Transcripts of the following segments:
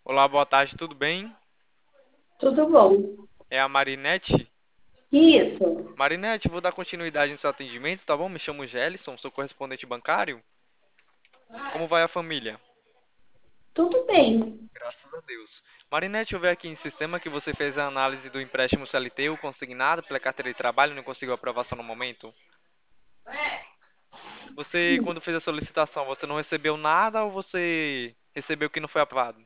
Olá, boa tarde, tudo bem? Tudo bom. É a Marinete? Isso, Marinete, vou dar continuidade no seu atendimento, tá bom? Me chamo Gelson, sou correspondente bancário. Como vai a família? tudo bem. Graças a Deus. Marinete, eu vi aqui em sistema que você fez a análise do empréstimo CLT, o consignado pela carteira de trabalho, e não conseguiu aprovação no momento. Você, quando fez a solicitação, você não recebeu nada ou você recebeu que não foi aprovado?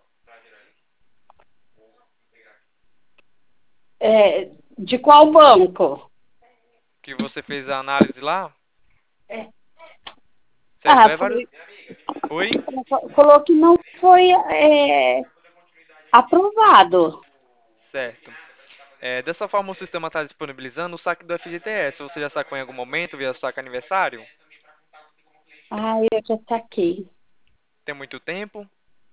De qual banco? Que você fez a análise lá? É. Certo, é vários... Foi, Oi? falou que não foi aprovado. Certo. Dessa forma, o sistema está disponibilizando o saque do FGTS. Você já sacou em algum momento via saque aniversário? Eu já saquei. Tem muito tempo?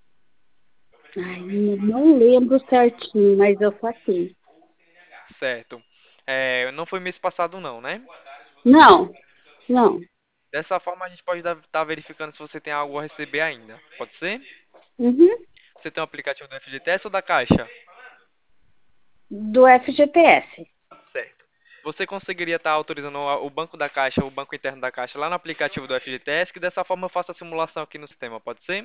Não lembro certinho, mas eu saquei. Certo. Não foi mês passado, não, né? Não, não. Dessa forma, a gente pode estar verificando se você tem algo a receber ainda. Pode ser? Uhum. Você tem um aplicativo do FGTS ou da Caixa? Do FGTS. Certo. Você conseguiria estar autorizando o banco da Caixa, o banco interno da Caixa, lá no aplicativo do FGTS, que dessa forma eu faço a simulação aqui no sistema, pode ser?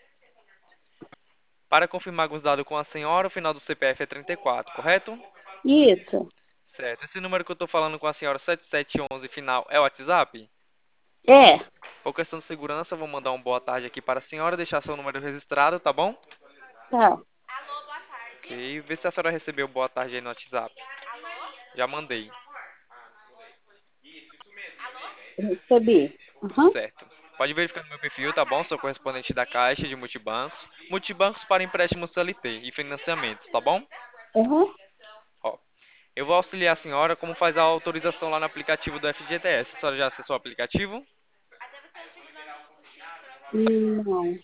Para confirmar alguns dados com a senhora, o final do CPF é 34, correto? Isso. Certo. Esse número que eu estou falando com a senhora, 7711 final, é o WhatsApp? É, Por questão de segurança, eu vou mandar um boa tarde aqui para a senhora, deixar seu número registrado, tá bom? tá. Ok, vê se a senhora recebeu boa tarde aí no WhatsApp. Já mandei. Recebi. Uhum. Certo. Pode verificar no meu perfil, tá bom? Sou correspondente da Caixa de Multibancos. Multibancos para empréstimos CLT e financiamentos, tá bom? Uhum. Ó, eu vou auxiliar a senhora como faz a autorização lá no aplicativo do FGTS. A senhora já acessou o aplicativo? Não,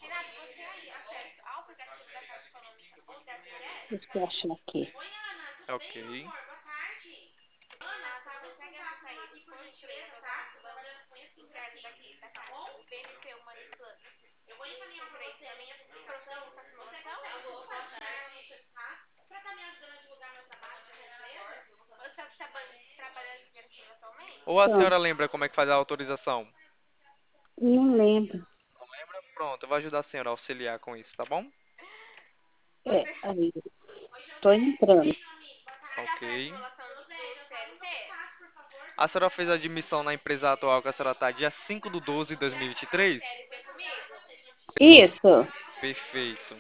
deixa eu achar aqui. Ok. Ou a Tá. senhora lembra como é que faz a autorização? Não lembro. Pronto, eu vou ajudar a senhora a auxiliar com isso, tá bom? Aí, tô entrando. Ok. A senhora fez a admissão na empresa atual que a senhora está dia 5/12/2023? Isso. Perfeito.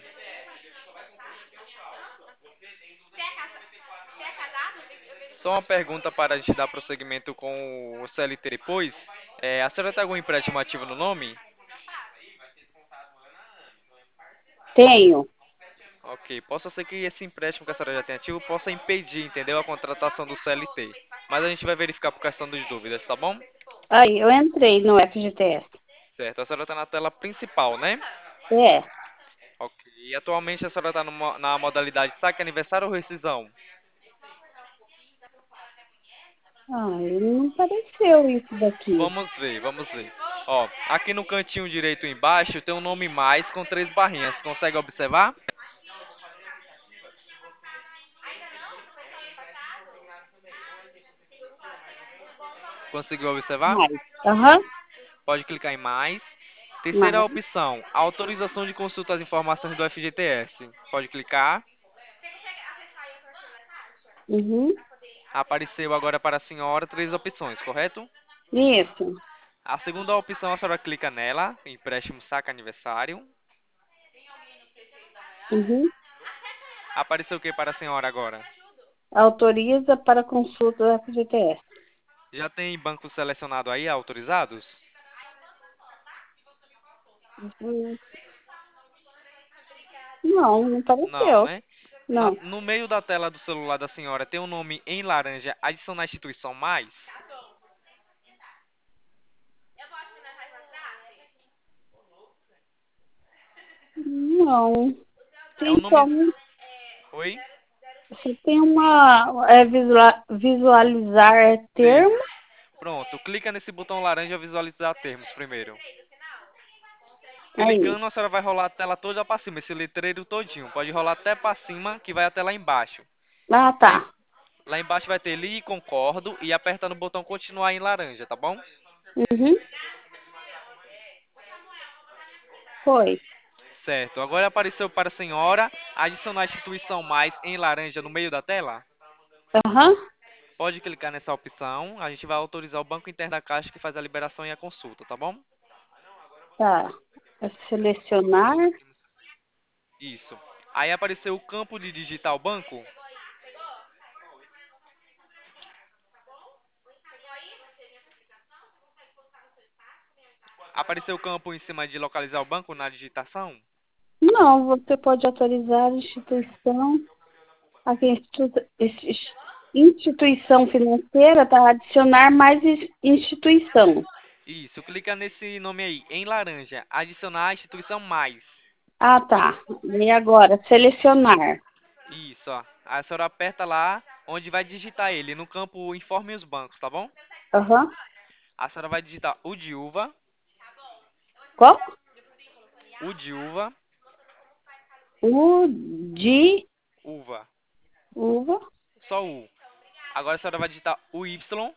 Só uma pergunta para a gente dar prosseguimento com o CLT depois. A senhora tem algum empréstimo ativo no nome? Tenho. Ok, possa ser que esse empréstimo que a senhora já tem ativo possa impedir, entendeu, a contratação do CLT. Mas a gente vai verificar por questão de dúvidas, tá bom? Aí, eu entrei no FGTS. Certo, a senhora está na tela principal, né? É. Ok, e atualmente a senhora está na modalidade saque aniversário ou rescisão? Não apareceu isso daqui. Vamos ver, vamos ver. Ó, aqui no cantinho direito embaixo tem um nome mais com três barrinhas. Consegue observar? Conseguiu observar? Mais. Aham. Pode clicar em mais. Terceira Mais. opção, autorização de consulta às informações do FGTS. Pode clicar. Uhum. Apareceu agora para a senhora três opções, correto? Isso. A segunda opção, a senhora clica nela, empréstimo saca aniversário. Uhum. Apareceu o que para a senhora agora? Autoriza para consulta do FGTS. Já tem banco selecionado aí, autorizados? Uhum. Não, não Não, apareceu. né? Não. No meio da tela do celular da senhora tem um nome em laranja, adicionar instituição mais? Não. É um Tem nome... só um. Oi? Só tem uma. Visualizar termo. Termos. Pronto, clica nesse botão laranja visualizar termos primeiro. Aí. Clicando, a senhora vai rolar a tela toda pra cima, esse letreiro todinho. Pode rolar até pra cima, que vai até lá embaixo. Ah, Lá, tá. em- Lá embaixo vai ter li concordo e aperta no botão continuar em laranja, tá bom? Uhum. Foi. Certo. Agora apareceu para a senhora adicionar a instituição mais em laranja no meio da tela? Aham. Pode clicar nessa opção. A gente vai autorizar o banco interno da Caixa que faz a liberação e a consulta, tá bom? Tá. É selecionar. Isso. Aí apareceu o campo de digitar banco. Apareceu o campo em cima de localizar o banco na digitação. Não, você pode autorizar a instituição. Aqui, instituição financeira, tá? Adicionar mais instituição. Isso. Clica nesse nome aí, em laranja. Adicionar a instituição mais. Ah, tá. E agora, selecionar. Isso, ó. Aí a senhora aperta lá onde vai digitar ele, no campo informe os bancos, tá bom? Aham. A senhora vai digitar Qual? o de uva, U de uva, uva. só U. Agora a senhora vai digitar o Y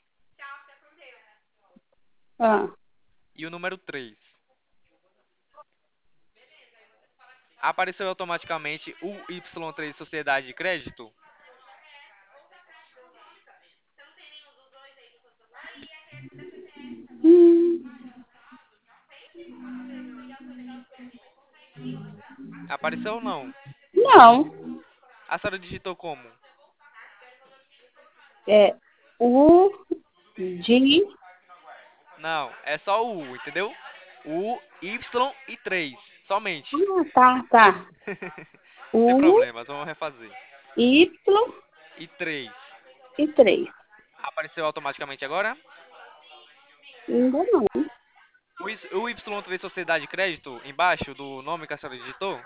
Ah, e o número 3. Apareceu automaticamente o Y3 Sociedade de Crédito? hum, Apareceu ou não? não. A senhora digitou como? É U de. Não, é só o U, entendeu? U, Y e 3, somente. Ah, tá, tá. Sem U, problemas, vamos refazer. Y E 3. e 3. Apareceu automaticamente agora? Ainda não. O Y3 Sociedade de Crédito, embaixo do nome que a senhora digitou?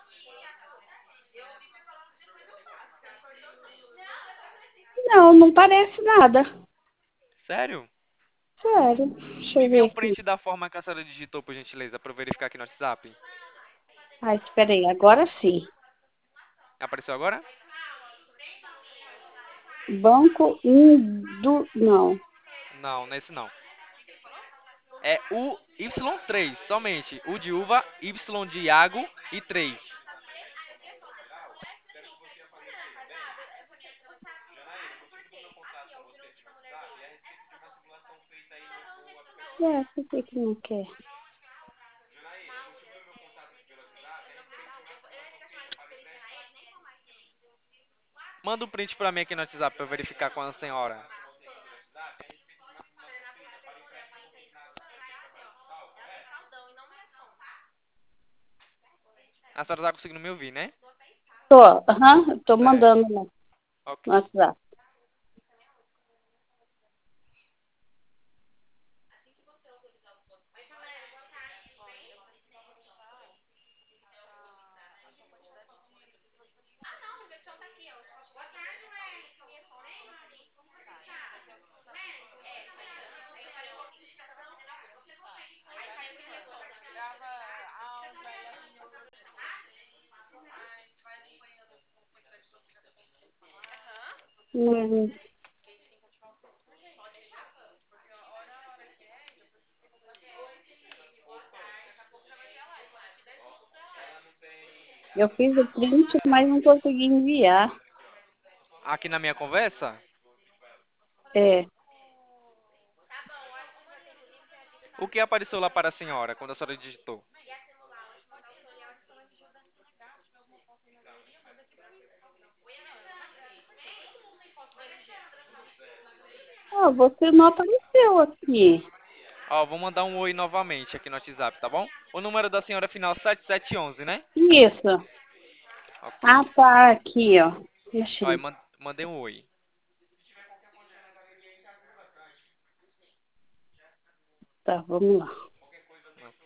Não, não parece nada. Sério? Sério. Deixa Me eu envia ver um aqui. print da forma que a senhora digitou, por gentileza, para eu verificar aqui no WhatsApp. Ah, espera aí. Agora sim. Apareceu agora? Banco Indo. Não. Não, nesse não. É o Y3, somente. U de uva, Y de Iago e 3. É, por que que não quer? Manda um print pra mim aqui no WhatsApp pra eu verificar com a senhora. A senhora tá conseguindo me ouvir, né? Tô, aham, tô Certo. mandando lá Ok. no WhatsApp. Hum, Eu fiz o print, mas não consegui enviar. Aqui na minha conversa, É. o que apareceu lá para a senhora quando a senhora digitou? Ah, você não apareceu aqui. Ó, vou mandar um oi novamente aqui no WhatsApp, tá bom? O número da senhora é final 7711, né? Isso. Ok. Ah, tá, aqui, ó. Ó, Achei. mandei um oi. Tá, vamos lá. Ok.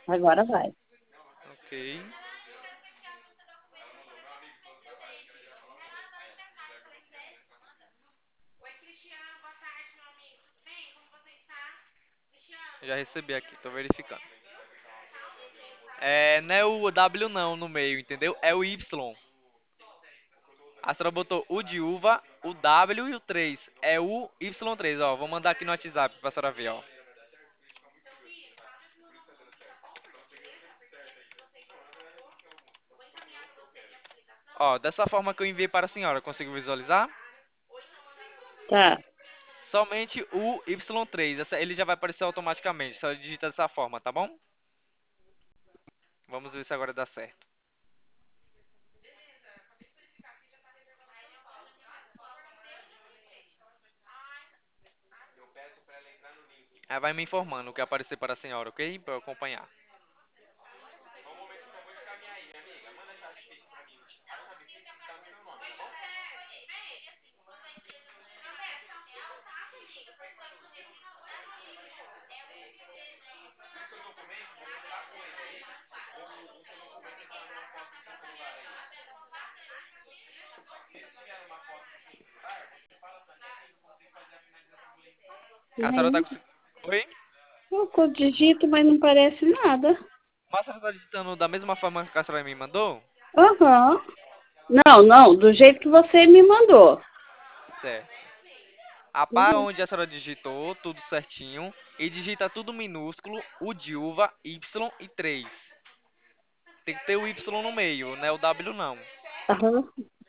Agora vai. Ok. Já recebi aqui, tô verificando. Não é o W não no meio, entendeu? É o Y. A senhora botou o de uva, o W e o 3. É o Y3, ó. Vou mandar aqui no WhatsApp pra senhora ver, ó. Ó, dessa forma que eu enviei para a senhora, conseguiu visualizar? Tá, Somente o Y3. Ele já vai aparecer automaticamente. Só digita dessa forma, tá bom? Vamos ver se agora dá certo. Aí vai me informando o que aparecer para a senhora, ok? Para eu acompanhar. A senhora tá nem conseguindo. Oi? eu digito, mas não parece nada. Mas a senhora tá digitando da mesma forma que a senhora me mandou? Aham. Não, não, do jeito que você me mandou. Certo. Apaga onde a senhora digitou, tudo certinho. E digita tudo minúsculo, o de uva, Y e 3. Tem que ter o Y no meio, não é o W não. Aham.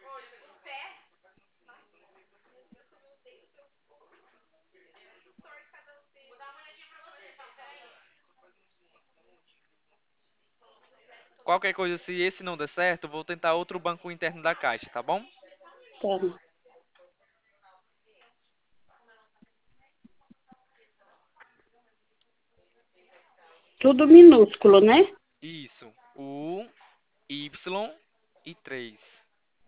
Qualquer coisa, se esse não der certo, vou tentar outro banco interno da Caixa, tá bom? Tá. Tudo minúsculo, né? Isso. O, Y e 3.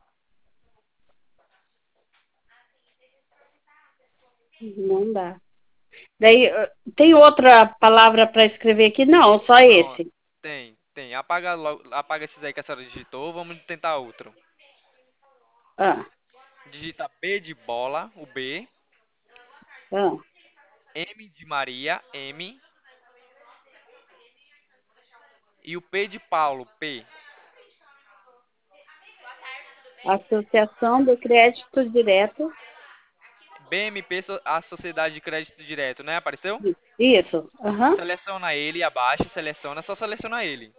Não dá. Daí, tem outra palavra para escrever aqui? Não, só Pronto. esse. Tem. Apaga, apaga esses aí que a senhora digitou. Vamos tentar outro. Ah, Digita B de bola, o B. ah. M de Maria, M. E o P de Paulo, P. Associação de Crédito Direto. BMP, a Sociedade de Crédito Direto, né? Apareceu? Isso. Aham. Seleciona ele abaixo, seleciona, só seleciona ele.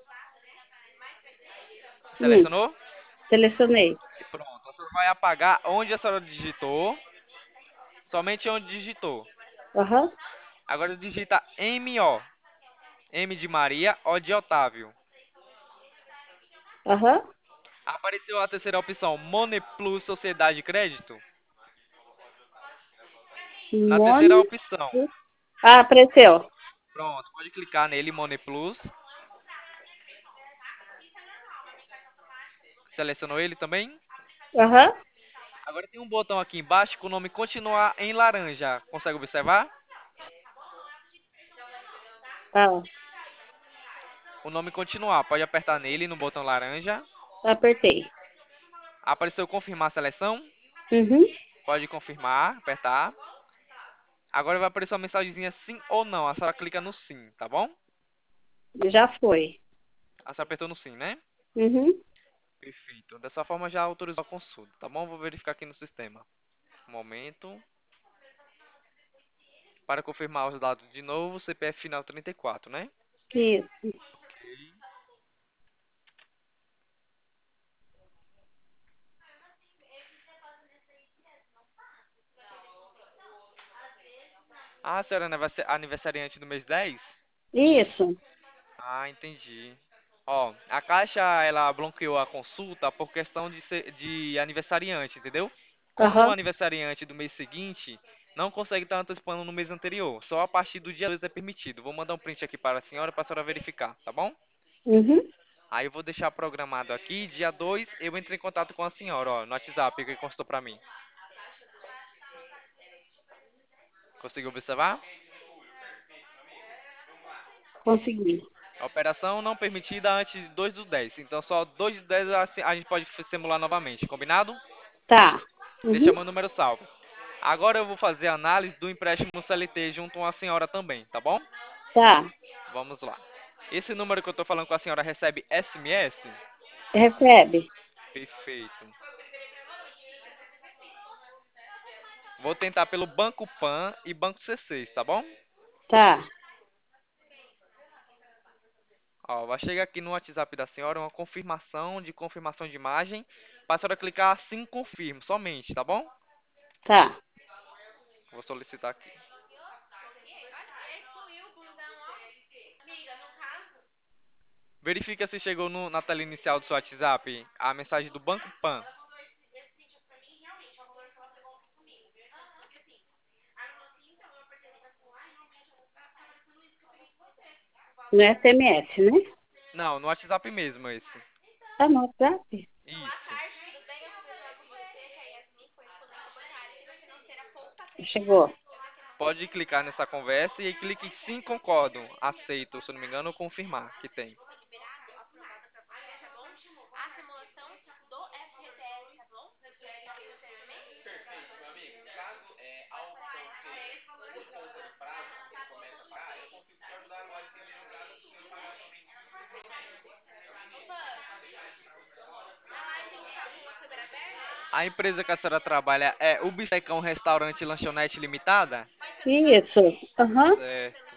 Hum, Selecionou? selecionei. Pronto. A senhora vai apagar onde a senhora digitou, somente onde digitou. Aham. Agora digita MO. M de Maria, O de Otávio. Aham. Apareceu a terceira opção, Money Plus Sociedade de Crédito. Na terceira Mone. opção, Ah, apareceu. pronto, pode clicar nele, Money Plus. Selecionou ele também. Aham. Agora tem um botão aqui embaixo com o nome continuar em laranja. Consegue observar? Ah, O nome continuar. Pode apertar nele no botão laranja. apertei. Apareceu confirmar a seleção. Uhum. Pode confirmar, apertar. Agora vai aparecer uma mensagenzinha sim ou não. A senhora clica no sim, tá bom? Já foi. A senhora apertou no sim, né? Uhum. Perfeito. Dessa forma já autorizou a consulta, tá bom? Vou verificar aqui no sistema. Um momento. Para confirmar os dados de novo, CPF final 34, né? Isso. Ah, a senhora é aniversariante do mês 10? Isso. Ah, entendi. Ó, a Caixa, ela bloqueou a consulta por questão de aniversariante, entendeu? Como o Aham. aniversariante do mês seguinte não consegue estar antecipando no mês anterior, só a partir do dia 2 é permitido. Vou mandar um print aqui para a senhora verificar, tá bom? Uhum. Aí eu vou deixar programado aqui, dia 2 eu entro em contato com a senhora, ó, no WhatsApp que constou para mim. Conseguiu observar? Consegui. Operação não permitida antes de 2 do 10. Então só 2 do 10 a gente pode simular novamente. Combinado? Tá. Deixa Uhum. meu número salvo. Agora eu vou fazer a análise do empréstimo CLT junto com a senhora também, tá bom? Tá. Vamos lá. Esse número que eu tô falando com a senhora recebe SMS? Recebe. Perfeito. Vou tentar pelo Banco Pan e Banco C6, tá bom? Tá. Ó, vai chegar aqui no WhatsApp da senhora uma confirmação de imagem. Para a senhora clicar assim, confirmo, somente, tá bom? Tá. Vou solicitar aqui. Verifica se chegou na tela inicial do seu WhatsApp a mensagem do Banco Pan. No SMS, né? Não, no WhatsApp mesmo esse. Tá no WhatsApp? Isso. Chegou. Pode clicar nessa conversa e aí clique em sim, concordo, aceito, se eu não me engano, ou confirmar que tem. A empresa que a senhora trabalha é o Bistecão Restaurante e Lanchonete Limitada? Isso. Aham. Certo.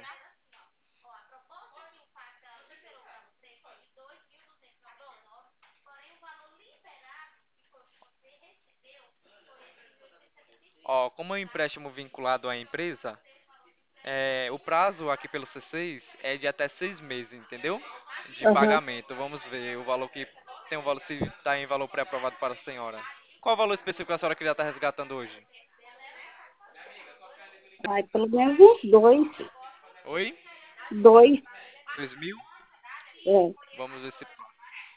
Ó, como é um empréstimo vinculado à empresa, o prazo aqui pelo C6 é de até 6 meses, entendeu? De Aham. pagamento. Vamos ver o valor que tem um valor se está em valor pré-aprovado para a senhora. Qual o valor específico que a senhora queria estar resgatando hoje? Ai, pelo menos uns dois. Oi? Dois. 2.000? É. Vamos ver se passa.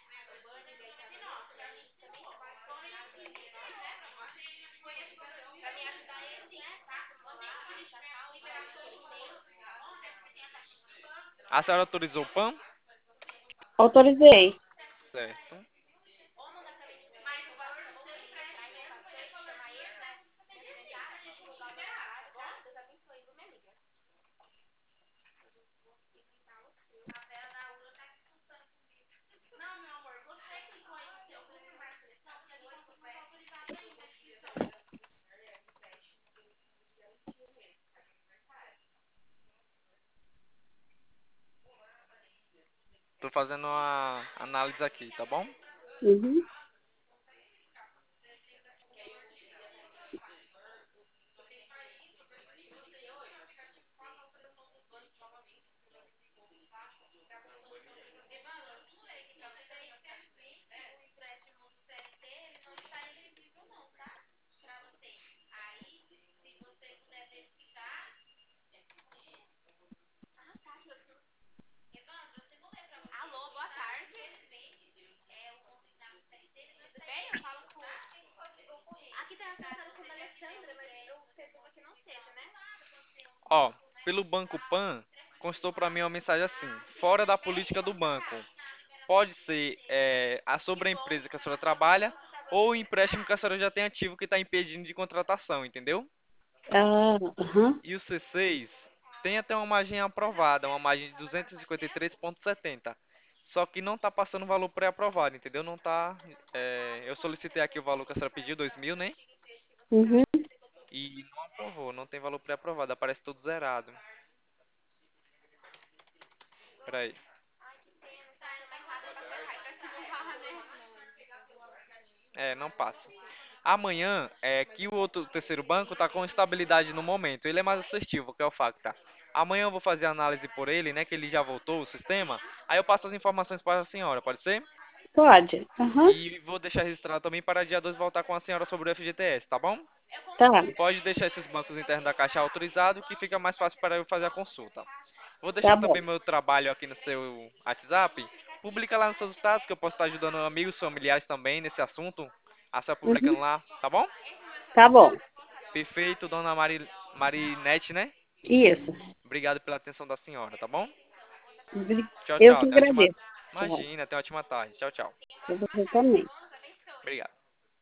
A senhora autorizou o PAN? Autorizei. Certo. Tô fazendo uma análise aqui, tá bom? Uhum. Ó, pelo Banco Pan, constou para mim uma mensagem assim: fora da política do banco. Pode ser sobre a empresa que a senhora trabalha ou o empréstimo que a senhora já tem ativo que está impedindo de contratação, entendeu? Ah, aham. E o C6 tem até uma margem aprovada, uma margem de 253,70. Só que não está passando o valor pré-aprovado, entendeu? Não tá. Eu solicitei aqui o valor que a senhora pediu, 2.000, né? Uhum. E não aprovou, não tem valor pré-aprovado, aparece tudo zerado. Peraí. Não passa. Amanhã, que o outro terceiro banco está com estabilidade no momento. Ele é mais assertivo, que é o Facta. Amanhã eu vou fazer a análise por ele, né? Que ele já voltou o sistema. Aí eu passo as informações para a senhora, pode ser? Pode. Aham. E vou deixar registrado também para dia 2 voltar com a senhora sobre o FGTS, tá bom? Tá. Pode deixar esses bancos internos da Caixa autorizado, que fica mais fácil para eu fazer a consulta. Vou Tá deixar bom. também meu trabalho aqui no seu WhatsApp. Publica lá nos seus status, que eu posso estar ajudando amigos, familiares também nesse assunto. A senhora Uhum. publicando lá, tá bom? Tá bom. Perfeito, dona Marinete, né? Isso. Obrigado pela atenção da senhora, tá bom? Tchau, Eu tchau. que Até a última. agradeço. Tchau. Imagina, até a última tarde. Tchau, tchau. Pra você também. Obrigado.